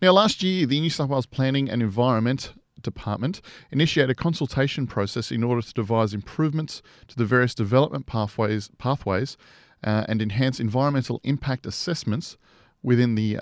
Now, last year, the New South Wales Planning and Environment Department initiated a consultation process in order to devise improvements to the various development pathways and enhance environmental impact assessments within the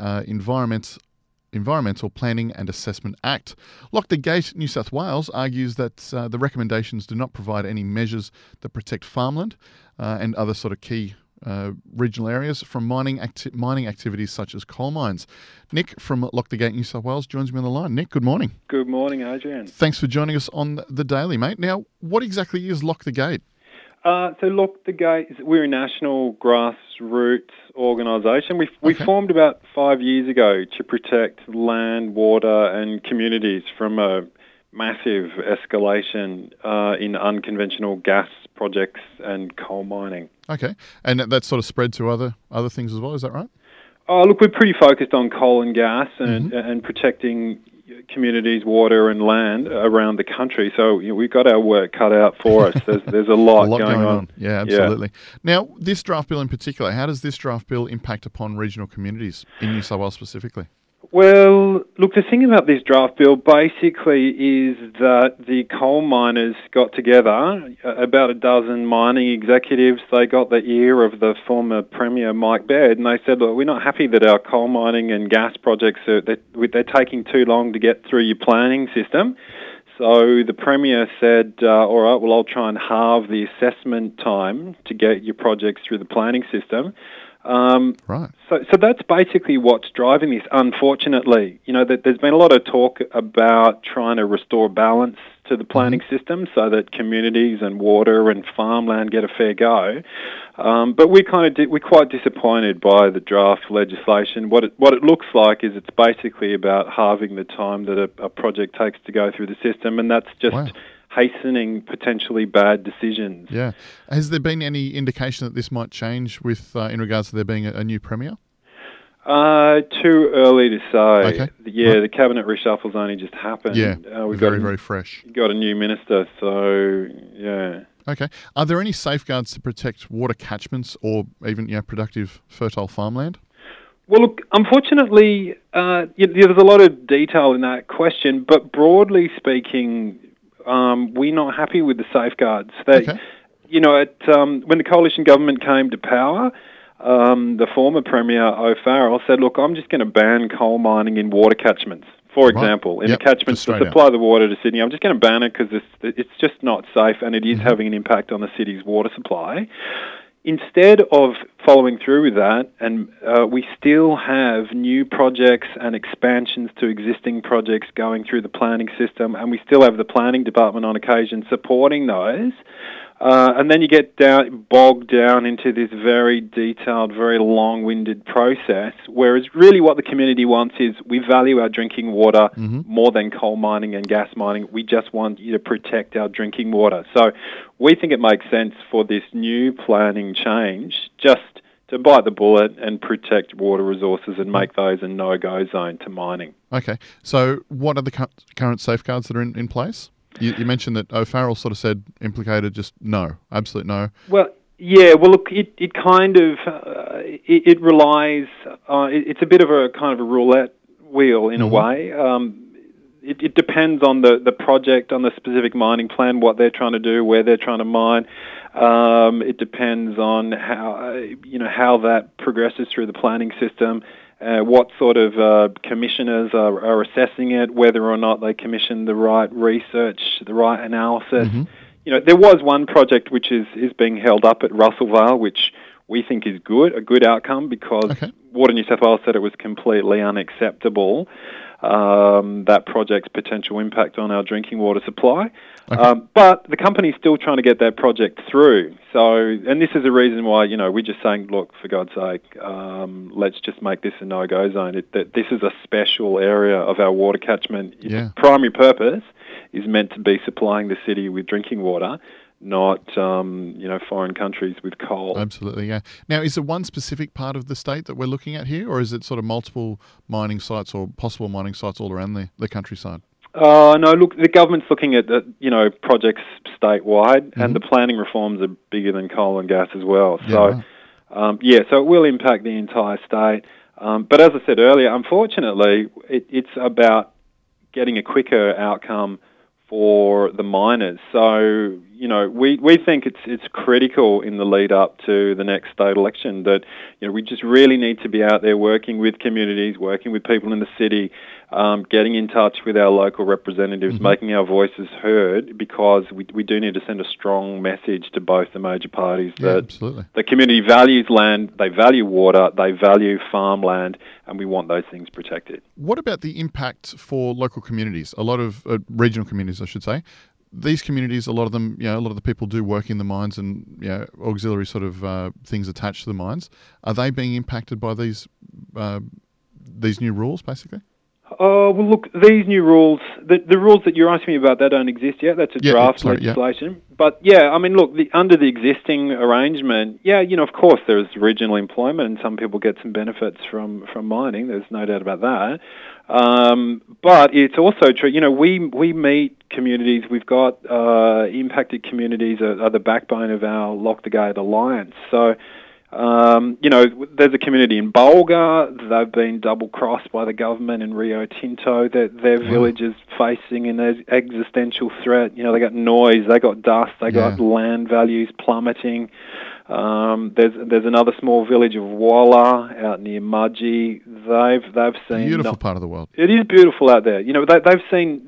Environmental Planning and Assessment Act. Lock the Gate New South Wales argues that the recommendations do not provide any measures that protect farmland and other sort of key regional areas from mining activities such as coal mines. Nick from Lock the Gate New South Wales joins me on the line. Nick, good morning. Good morning, Adrian. Thanks for joining us on the Daily, mate. Now, what exactly is Lock the Gate? So Lock the Gate, we're a national grassroots organisation. We formed about 5 years ago to protect land, water and communities from a massive escalation in unconventional gas projects and coal mining. Okay, and that sort of spread to other things as well, is that right? Look, we're pretty focused on coal and gas and protecting communities, water and land around the country. So we've got our work cut out for us. There's a lot, going on. Yeah, absolutely. Yeah. Now, this draft bill in particular, how does this draft bill impact upon regional communities in New South Wales specifically? Well, look, the thing about this draft bill basically is that the coal miners got together, about a dozen mining executives. They got the ear of the former Premier Mike Baird, and they said, look, we're not happy that our coal mining and gas projects they're taking too long to get through your planning system. So the Premier said, all right, well, I'll try and halve the assessment time to get your projects through the planning system. Right. So that's basically what's driving this, unfortunately. You know, that there's been a lot of talk about trying to restore balance to the planning system so that communities and water and farmland get a fair go. But we're quite disappointed by the draft legislation. What it looks like is it's basically about halving the time that a project takes to go through the system, and that's just hastening potentially bad decisions. Yeah. Has there been any indication that this might change with in regards to there being a new Premier? Too early to say. Okay. Yeah, the cabinet reshuffle's only just happened. Yeah, we've very fresh. Got a new minister, so yeah. Okay. Are there any safeguards to protect water catchments or even productive fertile farmland? Well, look, unfortunately, there's a lot of detail in that question, but broadly speaking, we're not happy with the safeguards. When the coalition government came to power, the former Premier O'Farrell said, look, I'm just going to ban coal mining in water catchments. For example, in the catchments that supply the water to Sydney, I'm just going to ban it because it's just not safe and it is having an impact on the city's water supply. Instead of following through with that, and we still have new projects and expansions to existing projects going through the planning system, and we still have the planning department on occasion supporting those. And then you get bogged down into this very detailed, very long-winded process, whereas really what the community wants is we value our drinking water more than coal mining and gas mining. We just want you to protect our drinking water. So we think it makes sense for this new planning change just to bite the bullet and protect water resources and make those a no-go zone to mining. Okay. So what are the current safeguards that are in place? You mentioned that O'Farrell sort of said implicated just no, absolute no. Well, yeah. Well, look, it kind of it relies. It's a bit of a kind of a roulette wheel in a way. It depends on the project, on the specific mining plan, what they're trying to do, where they're trying to mine. It depends on how that progresses through the planning system. What sort of commissioners are assessing it, whether or not they commission the right research, the right analysis. There was one project which is being held up at Russell Vale, which we think is a good outcome because Water New South Wales said it was completely unacceptable, that project's potential impact on our drinking water supply. But the company's still trying to get that project through. So, and this is the reason why, we're just saying, look, for God's sake, let's just make this a no-go zone. This is a special area of our water catchment. Its primary purpose is meant to be supplying the city with drinking water, not, foreign countries with coal. Absolutely, yeah. Now, is there one specific part of the state that we're looking at here, or is it sort of multiple mining sites or possible mining sites all around the countryside? No, look, the government's looking at, projects statewide, and the planning reforms are bigger than coal and gas as well. So, so it will impact the entire state. But as I said earlier, unfortunately, it's about getting a quicker outcome for the miners. So, we think it's critical in the lead up to the next state election that, we just really need to be out there working with communities, working with people in the city, getting in touch with our local representatives, making our voices heard, because we do need to send a strong message to both the major parties that the community values land, they value water, they value farmland, and we want those things protected. What about the impact for local communities? A lot of regional communities, I should say. These communities, a lot of them, a lot of the people do work in the mines and auxiliary sort of things attached to the mines. Are they being impacted by these new rules, basically? Well, look, these new rules, the rules that you're asking me about, they don't exist yet. That's a draft legislation. Yeah. But, I mean, look, under the existing arrangement, of course there's regional employment and some people get some benefits from mining. There's no doubt about that. But it's also true, we meet communities. We've got impacted communities are the backbone of our Lock the Gate Alliance. So, there's a community in Bulga. They've been double-crossed by the government and Rio Tinto. Their village is facing an existential threat. They got noise, they got dust, they got land values plummeting. There's another small village of Walla out near Mudgee. They've seen beautiful part of the world. It is beautiful out there. They've seen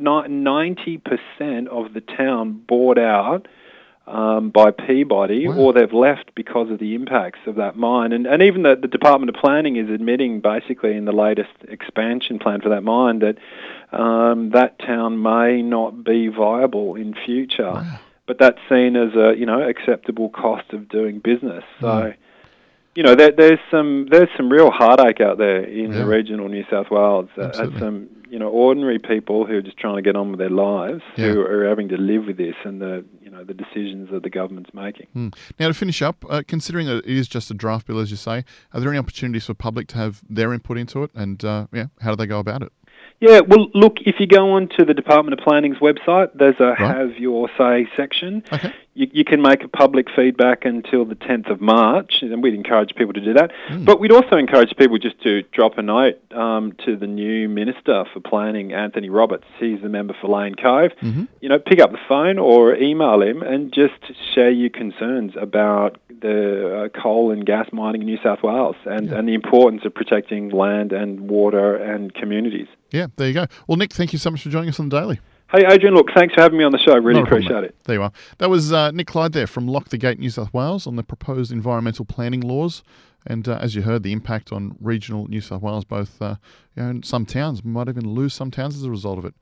90% of the town bought out by Peabody, or they've left because of the impacts of that mine. And even the Department of Planning is admitting, basically, in the latest expansion plan for that mine, that that town may not be viable in future. Wow. But that's seen as a acceptable cost of doing business. So, there's some real heartache out there in the regional New South Wales. At some ordinary people who are just trying to get on with their lives, who are having to live with this and the decisions that the government's making. Now, to finish up, considering that it is just a draft bill, as you say, are there any opportunities for public to have their input into it? And how do they go about it? Yeah, well, look, if you go onto the Department of Planning's website, there's a Have Your Say section. Okay. You can make a public feedback until the 10th of March, and we'd encourage people to do that. But we'd also encourage people just to drop a note to the new Minister for Planning, Anthony Roberts. He's the member for Lane Cove. Pick up the phone or email him and just share your concerns about the coal and gas mining in New South Wales and the importance of protecting land and water and communities. Yeah, there you go. Well, Nick, thank you so much for joining us on the Daily. Hey, Adrian, look, thanks for having me on the show. Really appreciate it. There you are. That was Nick Clyde there from Lock the Gate, New South Wales, on the proposed environmental planning laws. And as you heard, the impact on regional New South Wales, both some towns might even lose some towns as a result of it.